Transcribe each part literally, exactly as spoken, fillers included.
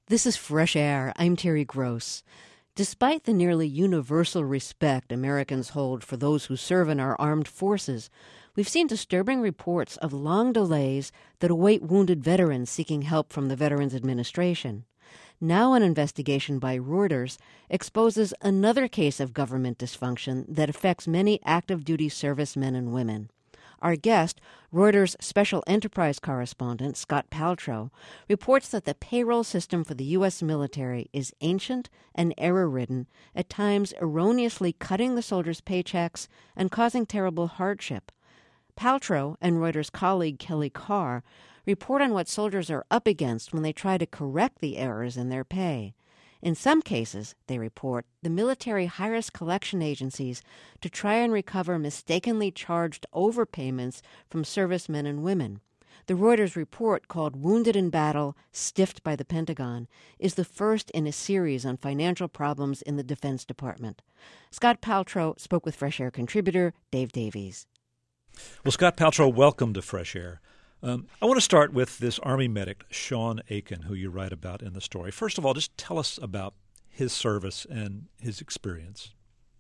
This is Fresh Air. I'm Terry Gross. Despite the nearly universal respect Americans hold for those who serve in our armed forces, we've seen disturbing reports of long delays that await wounded veterans seeking help from the Veterans Administration. Now an investigation by Reuters exposes another case of government dysfunction that affects many active duty servicemen and women. Our guest, Reuters Special Enterprise correspondent Scott Paltrow, reports that the payroll system for the U S military is ancient and error-ridden, at times erroneously cutting the soldiers' paychecks and causing terrible hardship. Paltrow and Reuters colleague Kelly Carr report on what soldiers are up against when they try to correct the errors in their pay. In some cases, they report, the military hires collection agencies to try and recover mistakenly charged overpayments from servicemen and women. The Reuters report, called Wounded in Battle, Stiffed by the Pentagon, is the first in a series on financial problems in the Defense Department. Scott Paltrow spoke with Fresh Air contributor Dave Davies. Well, Scott Paltrow, welcome to Fresh Air. Um, I want to start with this Army medic, Sean Aiken, who you write about in the story. First of all, just tell us about his service and his experience.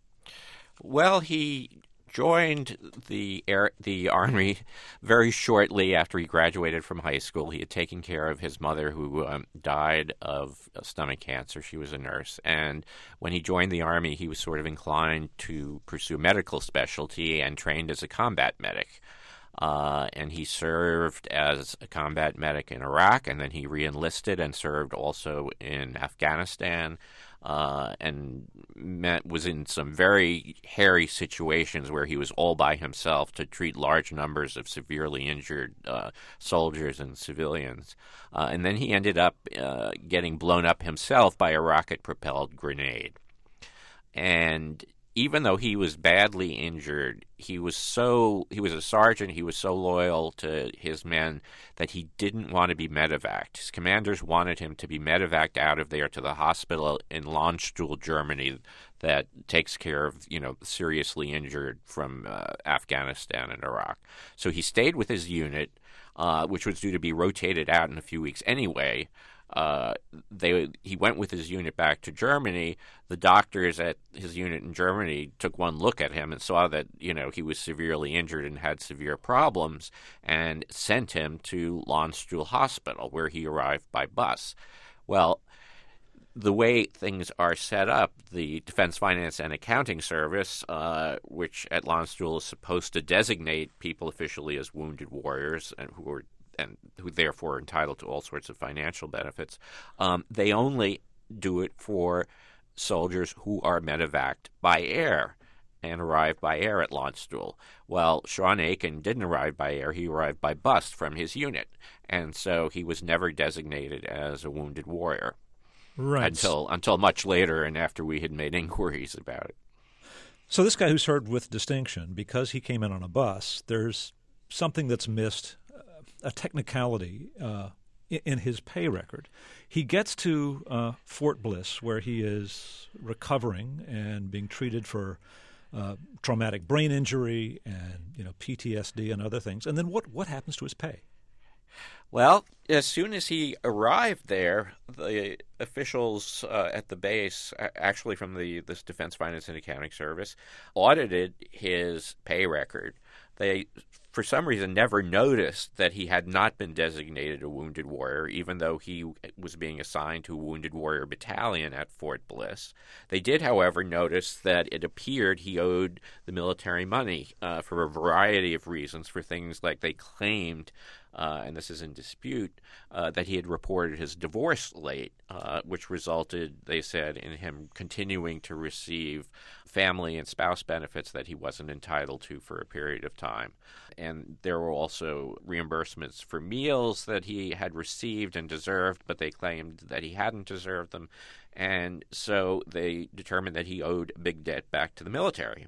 Well, he joined the air, the Army very shortly after he graduated from high school. He had taken care of his mother, who um, died of stomach cancer. She was a nurse. And when he joined the Army, he was sort of inclined to pursue medical specialty and trained as a combat medic. Uh, and he served as a combat medic in Iraq, and then he re-enlisted and served also in Afghanistan, uh, and met, was in some very hairy situations where he was all by himself to treat large numbers of severely injured uh, soldiers and civilians. Uh, and then he ended up uh, getting blown up himself by a rocket-propelled grenade. And even though he was badly injured, he was so he was a sergeant, he was so loyal to his men that he didn't want to be medevaced. His commanders wanted him to be medevaced out of there to the hospital in Landstuhl, Germany, that takes care of, you know, seriously injured from uh, Afghanistan and Iraq. So he stayed with his unit, uh, which was due to be rotated out in a few weeks anyway. Uh, they he went with his unit back to Germany. The doctors at his unit in Germany took one look at him and saw that, you know, he was severely injured and had severe problems, and sent him to Landstuhl Hospital, where he arrived by bus. Well, the way things are set up, the Defense Finance and Accounting Service, uh, which at Landstuhl is supposed to designate people officially as wounded warriors and who are and who therefore are entitled to all sorts of financial benefits, um, they only do it for soldiers who are medevaced by air and arrive by air at Landstuhl. Well, Sean Aiken didn't arrive by air. He arrived by bus from his unit, and so he was never designated as a wounded warrior. Right. Until, until much later and after we had made inquiries about it. So this guy who served with distinction, because he came in on a bus, there's something that's missed, a technicality uh, in his pay record. He gets to uh, Fort Bliss, where he is recovering and being treated for uh, traumatic brain injury and, you know, P T S D and other things. And then what, what happens to his pay? Well, as soon as he arrived there, the officials uh, at the base, actually from the this Defense Finance and Accounting Service, audited his pay record. They, for some reason, never noticed that he had not been designated a wounded warrior, even though he was being assigned to a Wounded Warrior Battalion at Fort Bliss. They did, however, notice that it appeared he owed the military money uh, for a variety of reasons, for things like they claimed, uh, and this is in dispute, uh, that he had reported his divorce late, uh, which resulted, they said, in him continuing to receive family and spouse benefits that he wasn't entitled to for a period of time. And there were also reimbursements for meals that he had received and deserved, but they claimed that he hadn't deserved them. And so they determined that he owed a big debt back to the military.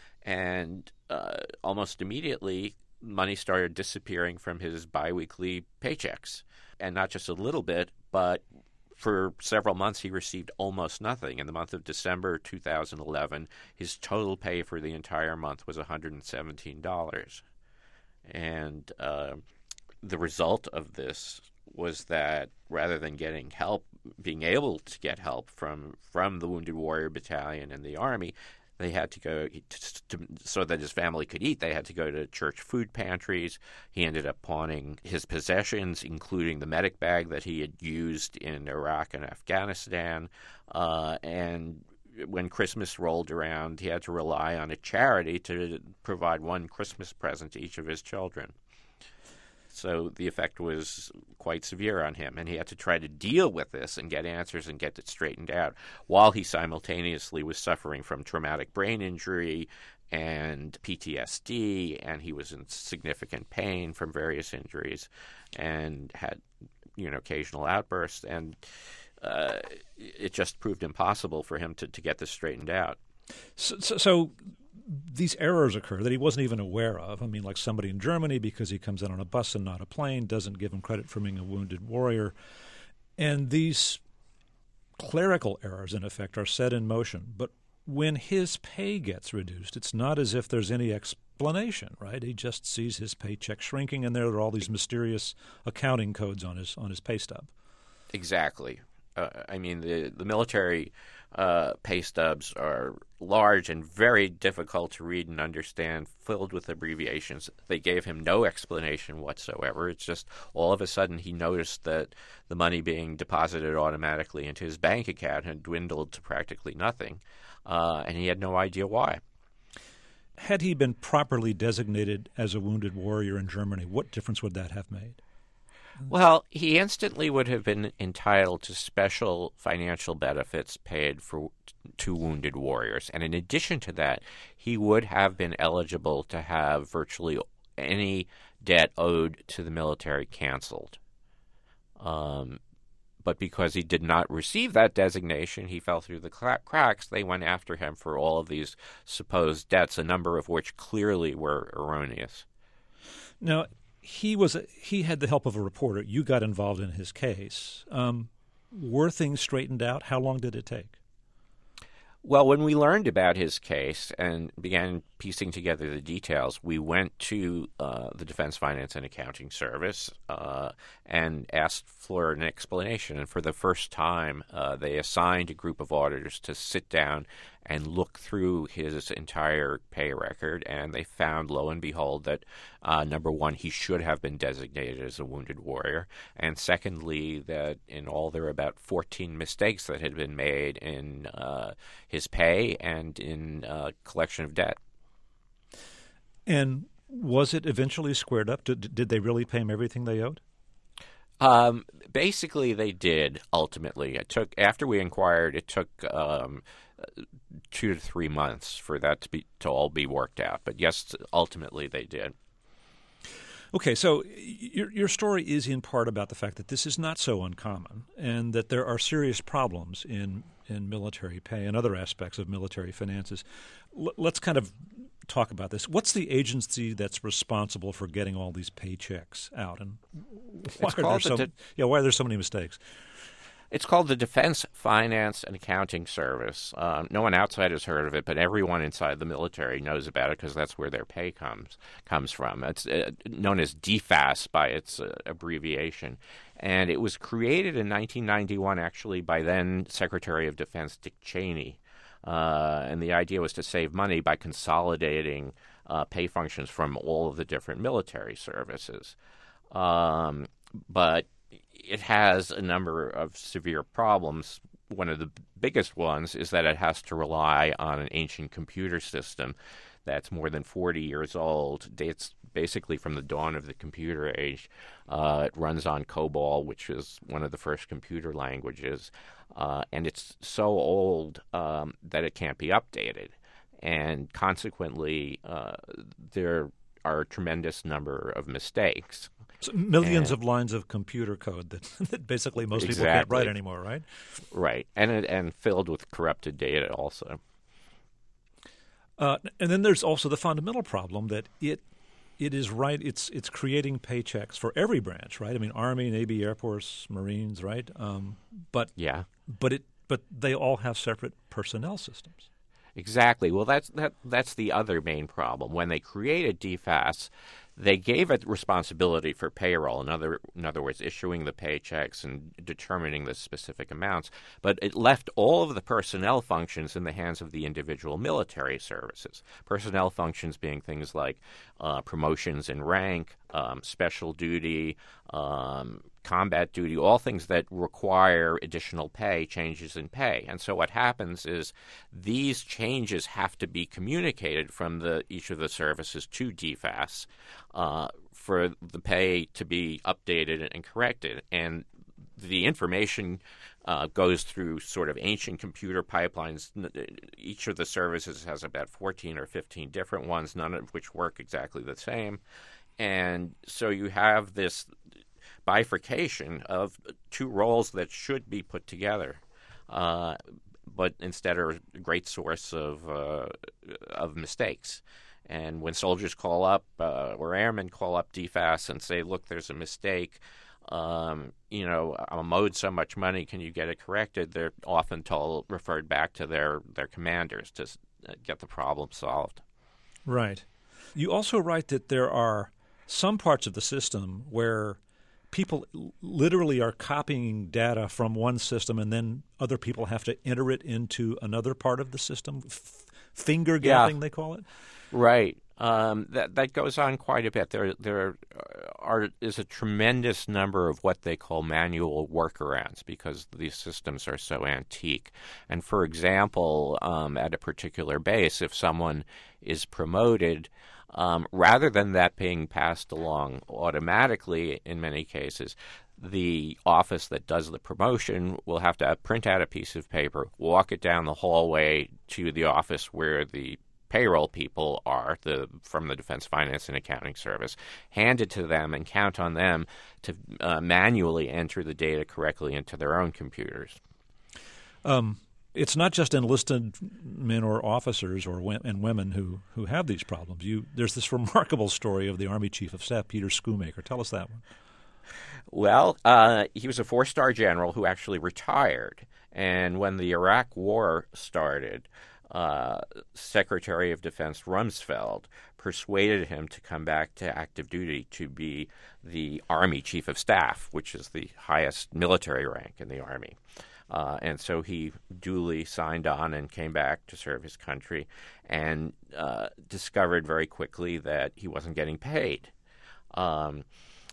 And uh, almost immediately, money started disappearing from his biweekly paychecks. And not just a little bit, but for several months, he received almost nothing. In the month of December two thousand eleven, his total pay for the entire month was one hundred seventeen dollars. And uh, the result of this was that rather than getting help, being able to get help from from the Wounded Warrior Battalion and the Army, they had to go to, to, so that his family could eat. They had to go to church food pantries. He ended up pawning his possessions, including the medic bag that he had used in Iraq and Afghanistan. Uh, and when Christmas rolled around, he had to rely on a charity to provide one Christmas present to each of his children. So the effect was quite severe on him, and he had to try to deal with this and get answers and get it straightened out while he simultaneously was suffering from traumatic brain injury and P T S D, and he was in significant pain from various injuries and had, you know, occasional outbursts, and uh, it just proved impossible for him to, to get this straightened out. So, so, so these errors occur that he wasn't even aware of. I mean, like somebody in Germany, because he comes in on a bus and not a plane, doesn't give him credit for being a wounded warrior. And these clerical errors, in effect, are set in motion. But when his pay gets reduced, it's not as if there's any explanation, right? He just sees his paycheck shrinking, and there are all these mysterious accounting codes on his on his pay stub. Exactly. Uh, I mean, the the military uh, pay stubs are large and very difficult to read and understand, filled with abbreviations. They gave him no explanation whatsoever. It's just all of a sudden he noticed that the money being deposited automatically into his bank account had dwindled to practically nothing, uh, and he had no idea why. Had he been properly designated as a wounded warrior in Germany, what difference would that have made? Well, he instantly would have been entitled to special financial benefits paid for to wounded warriors. And in addition to that, he would have been eligible to have virtually any debt owed to the military canceled. Um, but because he did not receive that designation, he fell through the cracks. They went after him for all of these supposed debts, a number of which clearly were erroneous. Now, He was a, he had the help of a reporter. You got involved in his case. Um, were things straightened out? How long did it take? Well, when we learned about his case and began piecing together the details, we went to uh, the Defense Finance and Accounting Service uh, and asked for an explanation. And for the first time, uh, they assigned a group of auditors to sit down and look through his entire pay record, and they found, lo and behold, that, uh, number one, he should have been designated as a wounded warrior, and secondly, that in all there were about fourteen mistakes that had been made in uh, his pay and in uh, collection of debt. And was it eventually squared up? Did, did they really pay him everything they owed? Um, basically, they did, ultimately. It took, after we inquired, it took um, two to three months for that to be to all be worked out. But yes, ultimately they did. Okay, so your your story is in part about the fact that this is not so uncommon, and that there are serious problems in in military pay and other aspects of military finances. L- let's kind of talk about this. What's the agency that's responsible for getting all these paychecks out, and why It's are there called so the de- yeah why are there so many mistakes? It's called the Defense Finance and Accounting Service. Um, no one outside has heard of it, but everyone inside the military knows about it because that's where their pay comes comes from. It's uh, known as D F A S by its uh, abbreviation. And it was created in nineteen ninety-one, actually, by then Secretary of Defense Dick Cheney. Uh, and the idea was to save money by consolidating uh, pay functions from all of the different military services. Um, but it has a number of severe problems. One of the biggest ones is that it has to rely on an ancient computer system that's more than forty years old. Dates basically from the dawn of the computer age. Uh, it runs on COBOL, which is one of the first computer languages, uh, and it's so old um, that it can't be updated. And consequently, uh, there are a tremendous number of mistakes. So millions and, of lines of computer code that, that basically most exactly. people can't write anymore, right? Right, and it, and filled with corrupted data also. Uh, and then there's also the fundamental problem that it it is right. It's it's creating paychecks for every branch, right? I mean, Army, Navy, Air Force, Marines, right? Um, but yeah, but it but they all have separate personnel systems. Exactly. Well, that's that. That's the other main problem. When they created D F A S, they gave it responsibility for payroll. In other, in other words, issuing the paychecks and determining the specific amounts. But it left all of the personnel functions in the hands of the individual military services. Personnel functions being things like uh, promotions in rank, um, special duty, um, combat duty, all things that require additional pay, changes in pay. And so what happens is these changes have to be communicated from the each of the services to D F A S uh, for the pay to be updated and corrected. And the information uh, goes through sort of ancient computer pipelines. Each of the services has about fourteen or fifteen different ones, none of which work exactly the same. And so you have this bifurcation of two roles that should be put together, uh, but instead are a great source of uh, of mistakes. And when soldiers call up uh, or airmen call up D F A S and say, "Look, there's a mistake. Um, you know, I'm owed so much money. Can you get it corrected?" They're often told referred back to their their commanders to get the problem solved. Right. You also write that there are some parts of the system where people literally are copying data from one system and then other people have to enter it into another part of the system. F- finger gapping, yeah. They call it? Right. Um, that that goes on quite a bit. There there are is a tremendous number of what they call manual workarounds because these systems are so antique. And for example, um, at a particular base, if someone is promoted, Um, rather than that being passed along automatically in many cases, the office that does the promotion will have to print out a piece of paper, walk it down the hallway to the office where the payroll people are the from the Defense Finance and Accounting Service, hand it to them and count on them to uh, manually enter the data correctly into their own computers. Um. It's not just enlisted men or officers or w- and women who, who have these problems. You, there's this remarkable story of the Army Chief of Staff, Peter Schoomaker. Tell us that one. Well, uh, he was a four-star general who actually retired. And when the Iraq War started, uh, Secretary of Defense Rumsfeld persuaded him to come back to active duty to be the Army Chief of Staff, which is the highest military rank in the Army. Uh, and so he duly signed on and came back to serve his country and uh, discovered very quickly that he wasn't getting paid. Um,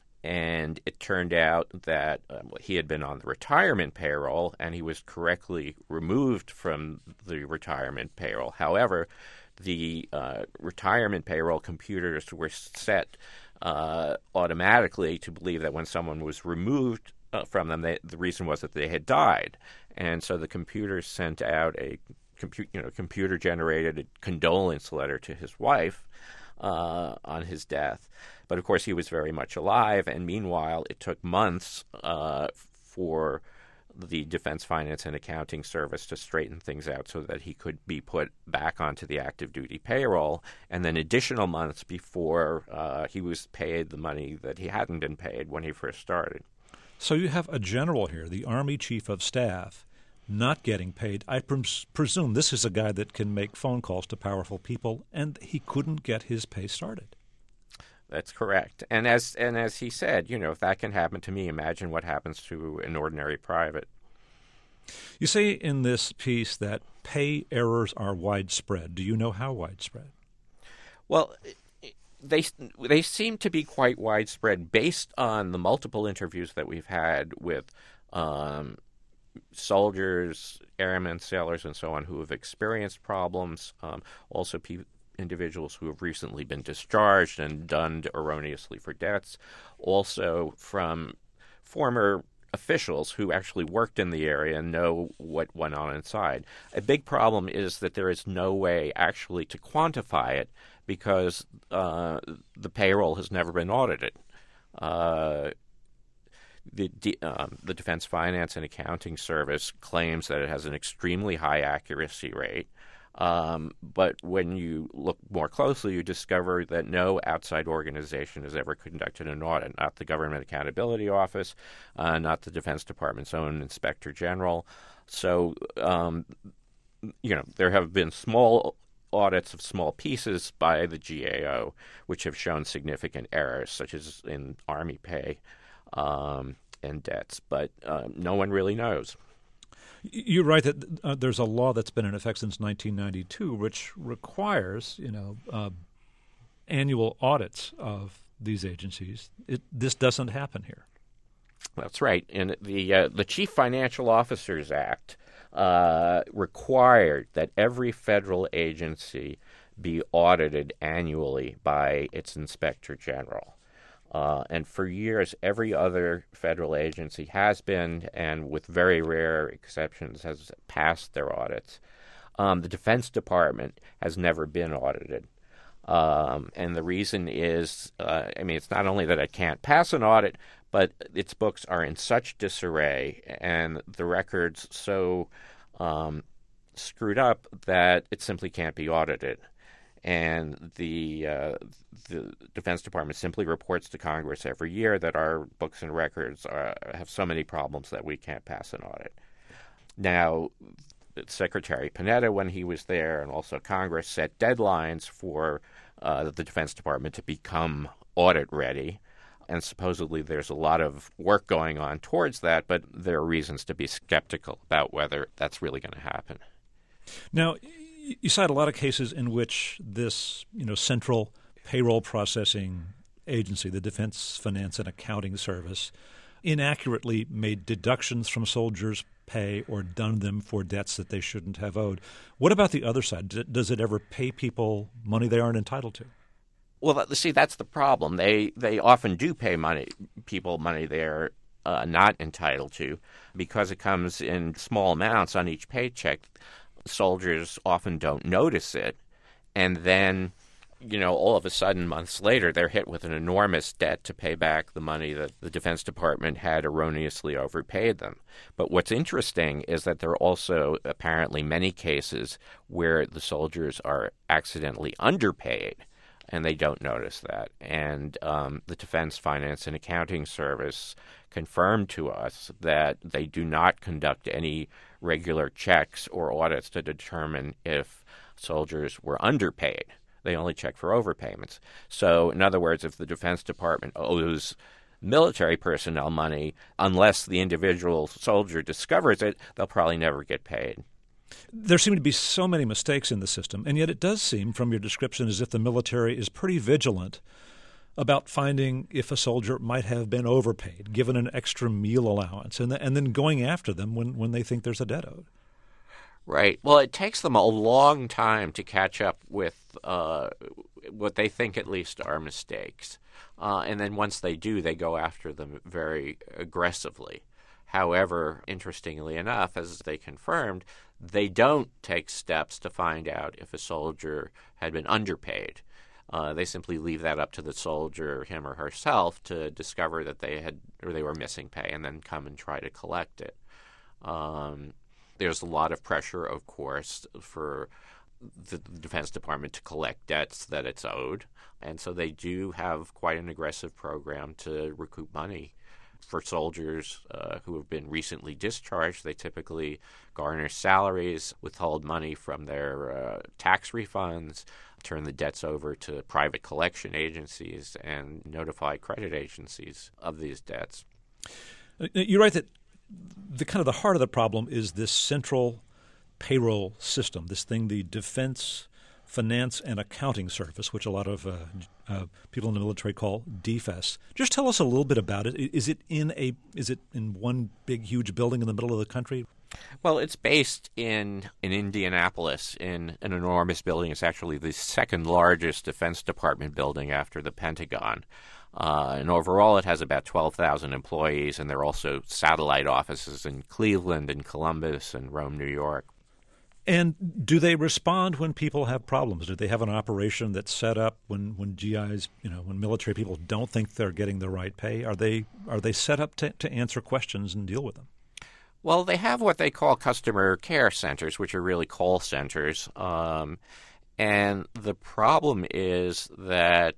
and it turned out that uh, he had been on the retirement payroll and he was correctly removed from the retirement payroll. However, the uh, retirement payroll computers were set uh, automatically to believe that when someone was removed Uh, from them, they, the reason was that they had died, and so the computer sent out a compu- you know, computer-generated condolence letter to his wife uh, on his death. But of course, he was very much alive, and meanwhile, it took months uh, for the Defense Finance and Accounting Service to straighten things out so that he could be put back onto the active duty payroll, and then additional months before uh, he was paid the money that he hadn't been paid when he first started. So you have a general here, the Army Chief of Staff, not getting paid. I pres- presume this is a guy that can make phone calls to powerful people, and he couldn't get his pay started. That's correct. And as and as he said, you know, if that can happen to me, imagine what happens to an ordinary private. You say in this piece that pay errors are widespread. Do you know how widespread? Well, They they seem to be quite widespread based on the multiple interviews that we've had with um, soldiers, airmen, sailors, and so on who have experienced problems. Um, also, pe- individuals who have recently been discharged and dunned erroneously for debts. Also, from former officials who actually worked in the area and know what went on inside. A big problem is that there is no way actually to quantify it because uh, the payroll has never been audited. Uh, the um, the Defense Finance and Accounting Service claims that it has an extremely high accuracy rate. Um, but when you look more closely, you discover that no outside organization has ever conducted an audit, not the Government Accountability Office, uh, not the Defense Department's own Inspector General. So um, you know, there have been small audits of small pieces by the G A O, which have shown significant errors, such as in Army pay um, and debts. But uh, no one really knows. You're right that uh, there's a law that's been in effect since nineteen ninety-two, which requires, you know, uh, annual audits of these agencies. It, this doesn't happen here. That's right. And the uh, the Chief Financial Officers Act uh, required that every federal agency be audited annually by its Inspector General. Uh, and for years, every other federal agency has been, and with very rare exceptions, has passed their audits. Um, the Defense Department has never been audited. Um, and the reason is, uh, I mean, it's not only that it can't pass an audit, but its books are in such disarray and the records so um, screwed up that it simply can't be audited. And the uh, the Defense Department simply reports to Congress every year that our books and records are, have so many problems that we can't pass an audit. Now, Secretary Panetta, when he was there, and also Congress, set deadlines for uh, the Defense Department to become audit ready. And supposedly there's a lot of work going on towards that, but there are reasons to be skeptical about whether that's really going to happen. Now, you cite a lot of cases in which this, you know, central payroll processing agency, the Defense Finance and Accounting Service, inaccurately made deductions from soldiers' pay or done them for debts that they shouldn't have owed. What about the other side? Does it ever pay people money they aren't entitled to? Well, see, that's the problem. They they often do pay money, people money they're uh, not entitled to, because it comes in small amounts on each paycheck. Soldiers often don't notice it, and then, you know, all of a sudden, months later, they're hit with an enormous debt to pay back the money that the Defense Department had erroneously overpaid them. But what's interesting is that there are also apparently many cases where the soldiers are accidentally underpaid, and they don't notice that. And um, the Defense Finance and Accounting Service confirmed to us that they do not conduct any regular checks or audits to determine if soldiers were underpaid. They only check for overpayments. So, in other words, if the Defense Department owes military personnel money, unless the individual soldier discovers it, they'll probably never get paid. There seem to be so many mistakes in the system, and yet it does seem from your description as if the military is pretty vigilant about finding if a soldier might have been overpaid, given an extra meal allowance, and, the, and then going after them when, when they think there's a debt owed. Right. Well, it takes them a long time to catch up with uh, what they think at least are mistakes. Uh, and then once they do, they go after them very aggressively. However, interestingly enough, as they confirmed, they don't take steps to find out if a soldier had been underpaid. Uh, they simply leave that up to the soldier, him or herself, to discover that they had or they were missing pay, and then come and try to collect it. Um, there's a lot of pressure, of course, for the Defense Department to collect debts that it's owed, and so they do have quite an aggressive program to recoup money. For soldiers uh, who have been recently discharged, they typically garner salaries, withhold money from their uh, tax refunds, turn the debts over to private collection agencies, and notify credit agencies of these debts. You're right that the kind of the heart of the problem is this central payroll system, this thing, the Defense Finance and Accounting Service, which a lot of uh, uh, people in the military call D F A S. Just tell us a little bit about it. Is it in a is it in one big huge building in the middle of the country? Well, it's based in in Indianapolis in an enormous building. It's actually the second largest Defense Department building after the Pentagon. Uh, and overall, it has about twelve thousand employees, and there are also satellite offices in Cleveland and Columbus and Rome, New York. And do they respond when people have problems? Do they have an operation that's set up when, when G Is, you know, when military people don't think they're getting the right pay? Are they are they set up to, to answer questions and deal with them? Well, they have what they call customer care centers, which are really call centers. Um, and the problem is that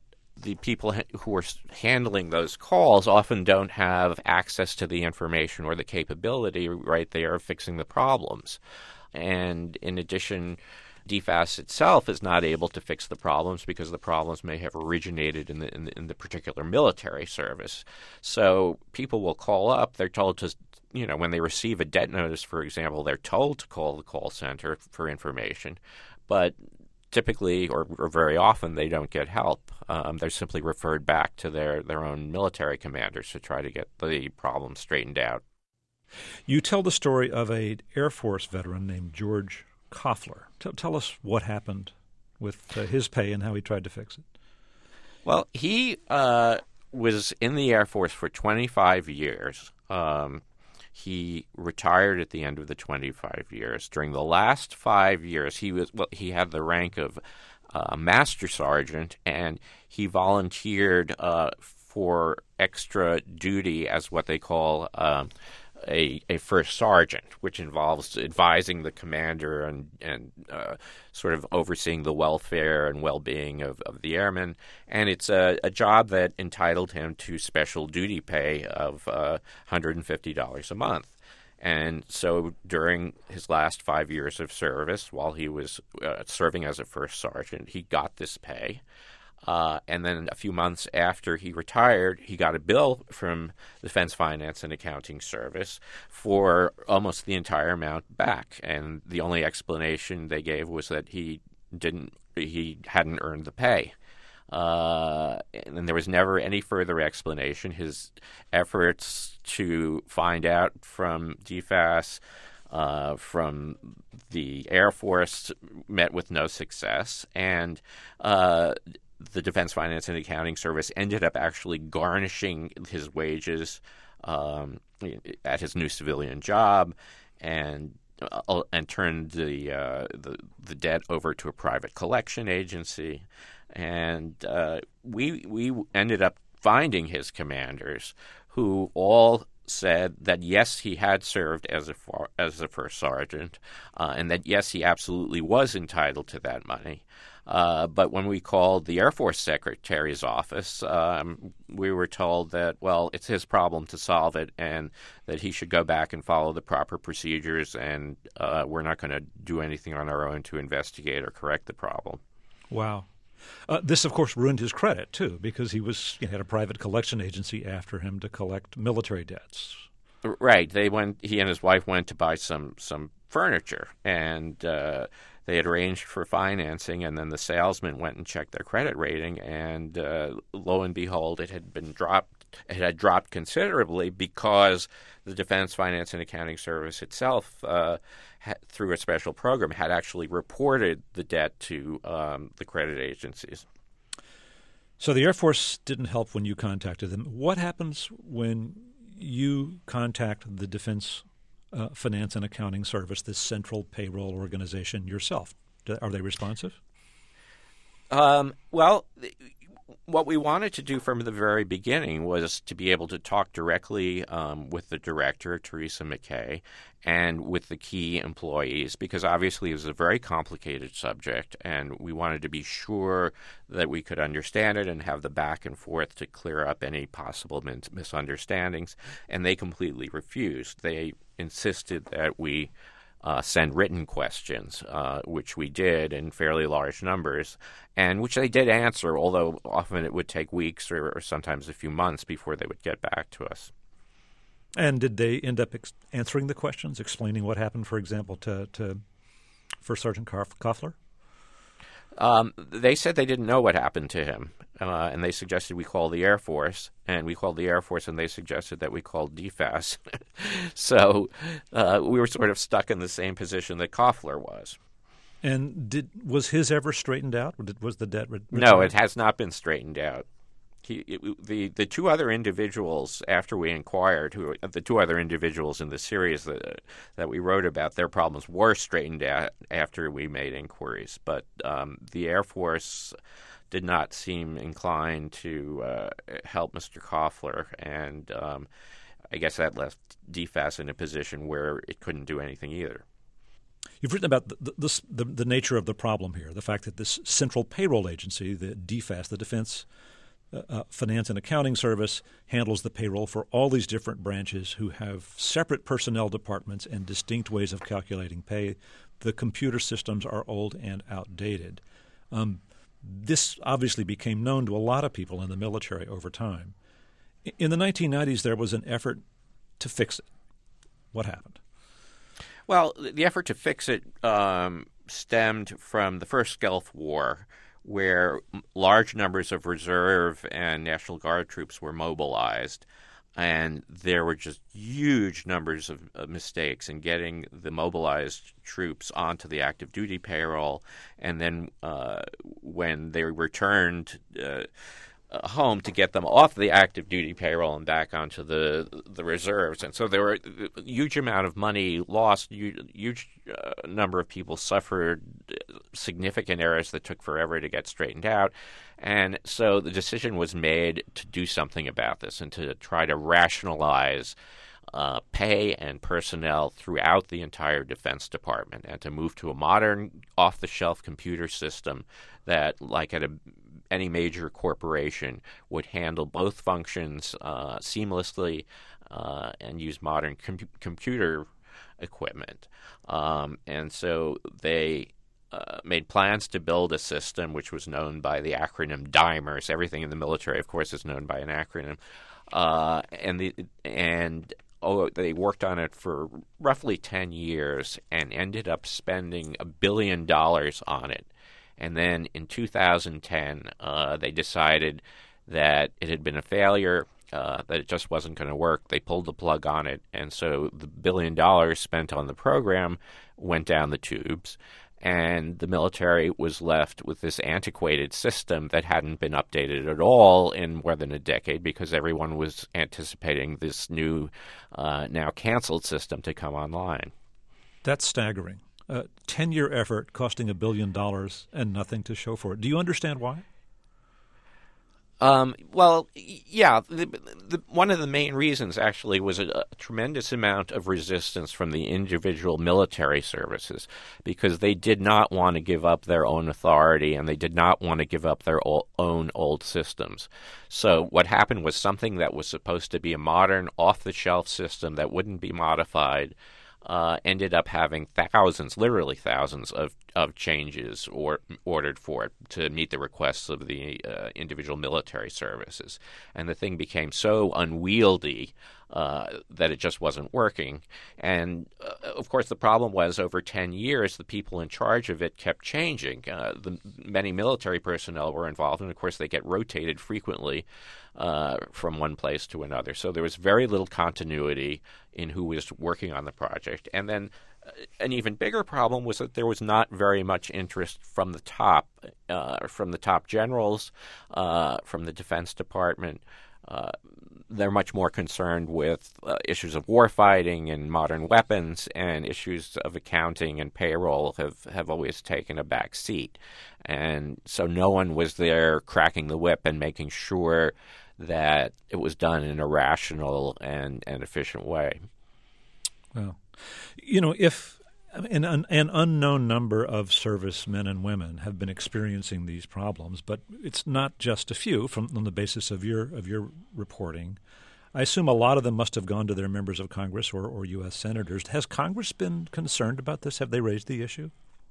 the people who are handling those calls often don't have access to the information or the capability right there of fixing the problems. And in addition, D F A S itself is not able to fix the problems because the problems may have originated in the, in the in the particular military service. So people will call up. They're told to, you know, when they receive a debt notice, for example, they're told to call the call center for information. But typically, or, or very often, they don't get help. Um, they're simply referred back to their, their own military commanders to try to get the problem straightened out. You tell the story of an Air Force veteran named George Koffler. Tell, tell us what happened with uh, his pay and how he tried to fix it. Well, he uh, was in the Air Force for twenty-five years. Um, he retired at the end of the twenty-five years. During the last five years, he was well, he had the rank of uh, Master Sergeant, and he volunteered uh, for extra duty as what they call um, A, a first sergeant, which involves advising the commander and, and uh, sort of overseeing the welfare and well-being of, of the airmen. And it's a, a job that entitled him to special duty pay of uh, one hundred fifty dollars a month. And so during his last five years of service, while he was uh, serving as a first sergeant, he got this pay. Uh, and then a few months after he retired, he got a bill from the Defense Finance and Accounting Service for almost the entire amount back. And the only explanation they gave was that he didn't, he hadn't earned the pay. Uh, and there was never any further explanation. His efforts to find out from D F A S, uh, from the Air Force, met with no success. And uh, the Defense Finance and Accounting Service ended up actually garnishing his wages um, at his new civilian job, and uh, and turned the, uh, the the debt over to a private collection agency. And uh, we we ended up finding his commanders, who all said that yes, he had served as a far, as a first sergeant, uh, and that yes, he absolutely was entitled to that money. Uh, but when we called the Air Force Secretary's office, um, we were told that, well, it's his problem to solve it and that he should go back and follow the proper procedures, and uh, we're not going to do anything on our own to investigate or correct the problem. Wow. Uh, this, of course, ruined his credit, too, because he was he had a private collection agency after him to collect military debts. Right. They went. He and his wife went to buy some, some furniture, and uh, they had arranged for financing, and then the salesman went and checked their credit rating, and uh, lo and behold, it had been dropped. It had dropped considerably because the Defense Finance and Accounting Service itself, uh, ha- through a special program, had actually reported the debt to um, the credit agencies. So the Air Force didn't help when you contacted them. What happens when you contact the Defense uh, Finance and Accounting Service, this central payroll organization, yourself? Are they responsive? Um, well, th- what we wanted to do from the very beginning was to be able to talk directly um, with the director, Teresa McKay, and with the key employees, because obviously it was a very complicated subject, and we wanted to be sure that we could understand it and have the back and forth to clear up any possible mis- misunderstandings, and they completely refused. They insisted that we Uh, send written questions, uh, which we did in fairly large numbers, and which they did answer, although often it would take weeks or, or sometimes a few months before they would get back to us. And did they end up ex- answering the questions, explaining what happened, for example, to, to First Sergeant Koffler? Um, they said they didn't know what happened to him, uh, and they suggested we call the Air Force, and we called the Air Force, and they suggested that we call D F A S. So uh, we were sort of stuck in the same position that Koffler was. And did was his ever straightened out? Was the debt re- No, it has not been straightened out. He, it, the the two other individuals, after we inquired, who the two other individuals in the series that that we wrote about, their problems were straightened out after we made inquiries. But um, the Air Force did not seem inclined to uh, help Mister Koffler, and um, I guess that left D F A S in a position where it couldn't do anything either. You've written about the, the, the, the nature of the problem here, the fact that this central payroll agency, the D F A S, the Defense uh, Finance and Accounting Service handles the payroll for all these different branches who have separate personnel departments and distinct ways of calculating pay. The computer systems are old and outdated. Um, this obviously became known to a lot of people in the military over time. In the nineteen nineties, there was an effort to fix it. What happened? Well, the effort to fix it um, stemmed from the first Gulf War, where large numbers of reserve and National Guard troops were mobilized, and there were just huge numbers of, of mistakes in getting the mobilized troops onto the active duty payroll, and then uh, when they returned uh, home to get them off the active duty payroll and back onto the the reserves. And so there were a huge amount of money lost, huge, huge uh, number of people suffered significant errors that took forever to get straightened out. And so the decision was made to do something about this and to try to rationalize uh, pay and personnel throughout the entire Defense Department and to move to a modern off-the-shelf computer system that, like at a any major corporation, would handle both functions uh, seamlessly uh, and use modern com- computer equipment. Um, and so they uh, made plans to build a system which was known by the acronym DIMERS. Everything in the military, of course, is known by an acronym. Uh, and the and oh, they worked on it for roughly ten years and ended up spending a billion dollars on it. And then in two thousand ten, uh, they decided that it had been a failure, uh, that it just wasn't going to work. They pulled the plug on it, and so the billion dollars spent on the program went down the tubes, and the military was left with this antiquated system that hadn't been updated at all in more than a decade because everyone was anticipating this new, uh, now canceled system to come online. That's staggering. A ten-year effort costing a billion dollars and nothing to show for it. Do you understand why? Um, well, yeah. The, the, one of the main reasons, actually, was a, a tremendous amount of resistance from the individual military services because they did not want to give up their own authority and they did not want to give up their o- own old systems. So what happened was something that was supposed to be a modern, off-the-shelf system that wouldn't be modified Uh, ended up having thousands, literally thousands of, of changes or ordered for it to meet the requests of the uh, individual military services. And the thing became so unwieldy uh, that it just wasn't working. And, uh, of course, the problem was over ten years, the people in charge of it kept changing. Uh, the, many military personnel were involved, and, of course, they get rotated frequently uh, from one place to another. So there was very little continuity in who was working on the project. And then an even bigger problem was that there was not very much interest from the top, uh, from the top generals, uh, from the Defense Department. Uh, they're much more concerned with uh, issues of warfighting and modern weapons, and issues of accounting and payroll have, have always taken a back seat. And so no one was there cracking the whip and making sure that it was done in a rational and, and efficient way. Well, you know, if an, an, an unknown number of servicemen and women have been experiencing these problems, but it's not just a few from on the basis of your of your reporting. I assume a lot of them must have gone to their members of Congress or, or U S senators. Has Congress been concerned about this? Have they raised the issue?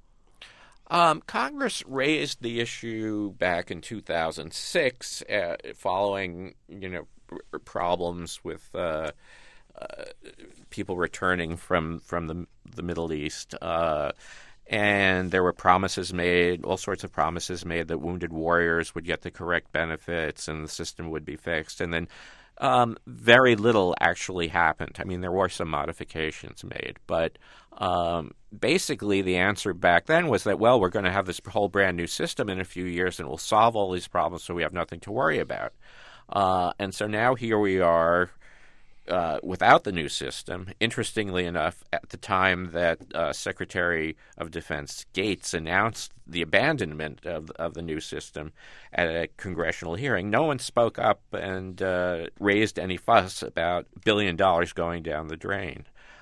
Um, Congress raised the issue back in two thousand six, uh, following you know r- problems with uh, uh, people returning from from the the Middle East, uh, and there were promises made, all sorts of promises made that wounded warriors would get the correct benefits and the system would be fixed, and then. Um, very little actually happened. I mean, there were some modifications made, but um, basically the answer back then was that, well, we're going to have this whole brand new system in a few years and we'll solve all these problems so we have nothing to worry about. Uh, and so now here we are uh, without the new system. Interestingly enough, at the time that uh, Secretary of Defense Gates announced the abandonment of, of the new system at a congressional hearing, no one spoke up and uh, raised any fuss about billion dollars going down the drain.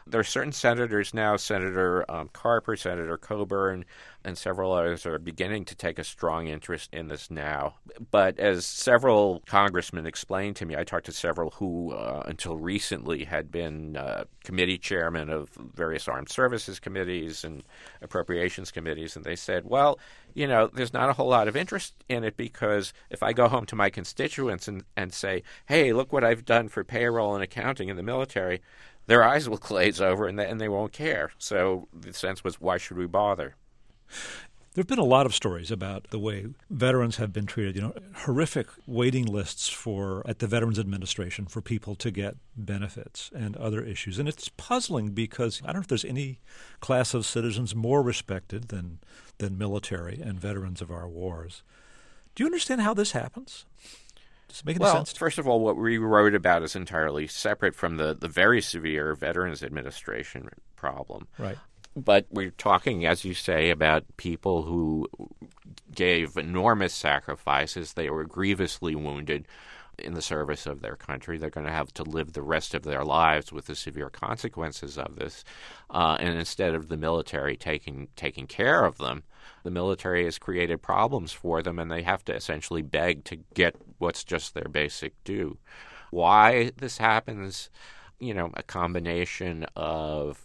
there are certain senators now, Senator um, Carper, Senator Coburn, and several others are beginning to take a strong interest in this now. But as several congressmen explained to me, I talked to several who, uh, until recently, had been uh, committee chairmen of various armed services committees and appropriations committees, and they said, well, you know, there's not a whole lot of interest in it because if I go home to my constituents and, and say, hey, look what I've done for payroll and accounting in the military, their eyes will glaze over and they, and they won't care. So the sense was, why should we bother? There have been a lot of stories about the way veterans have been treated. You know, horrific waiting lists for at the Veterans Administration for people to get benefits and other issues. And it's puzzling because I don't know if there's any class of citizens more respected than than military and veterans of our wars. Do you understand how this happens? Does it make any well, sense? First of all, what we wrote about is entirely separate from the, the very severe Veterans Administration problem. Right. But we're talking, as you say, about people who gave enormous sacrifices. They were grievously wounded in the service of their country. They're going to have to live the rest of their lives with the severe consequences of this. Uh, and instead of the military taking taking care of them, the military has created problems for them, and they have to essentially beg to get what's just their basic due. Why this happens, you know, a combination of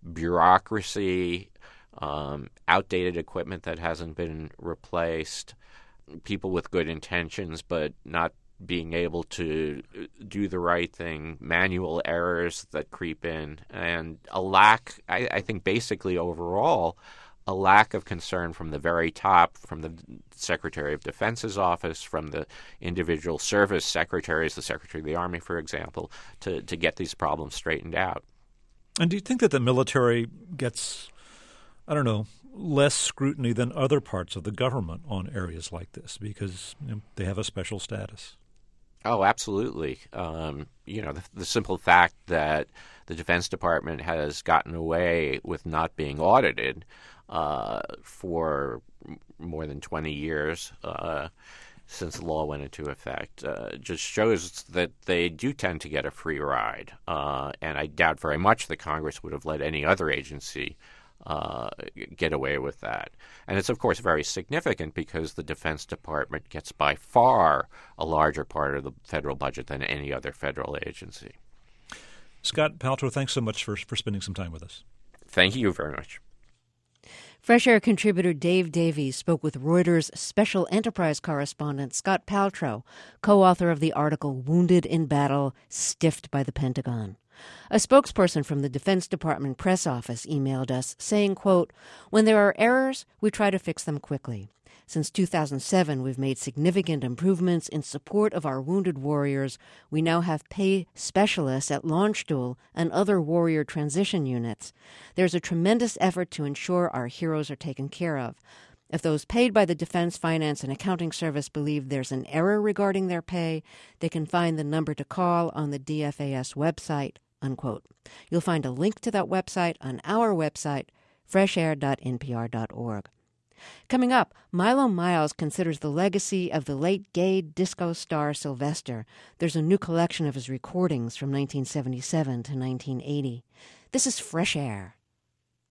bureaucracy, um, outdated equipment that hasn't been replaced, people with good intentions but not being able to do the right thing, manual errors that creep in, and a lack, I, I think basically overall, a lack of concern from the very top, from the Secretary of Defense's office, from the individual service secretaries, the Secretary of the Army, for example, to, to get these problems straightened out. And do you think that the military gets, I don't know, less scrutiny than other parts of the government on areas like this because you know, they have a special status? Oh, absolutely. Um, you know, the, the simple fact that the Defense Department has gotten away with not being audited uh, for more than twenty years uh, since the law went into effect uh, just shows that they do tend to get a free ride. Uh, and I doubt very much that Congress would have let any other agency uh, get away with that. And it's, of course, very significant because the Defense Department gets by far a larger part of the federal budget than any other federal agency. Scott Paltrow, thanks so much for, for spending some time with us. Thank you very much. Fresh Air contributor Dave Davies spoke with Reuters special enterprise correspondent Scott Paltrow, co-author of the article Wounded in Battle, Stiffed by the Pentagon. A spokesperson from the Defense Department press office emailed us saying, quote, "When there are errors, we try to fix them quickly. Since two thousand seven, we've made significant improvements in support of our wounded warriors. We now have pay specialists at Launch Stool and other warrior transition units. There's a tremendous effort to ensure our heroes are taken care of. If those paid by the Defense Finance and Accounting Service believe there's an error regarding their pay, they can find the number to call on the D F A S website," unquote. You'll find a link to that website on our website, fresh air dot n p r dot org. Coming up, Milo Miles considers the legacy of the late gay disco star Sylvester. There's a new collection of his recordings from nineteen seventy-seven to nineteen eighty. This is Fresh Air.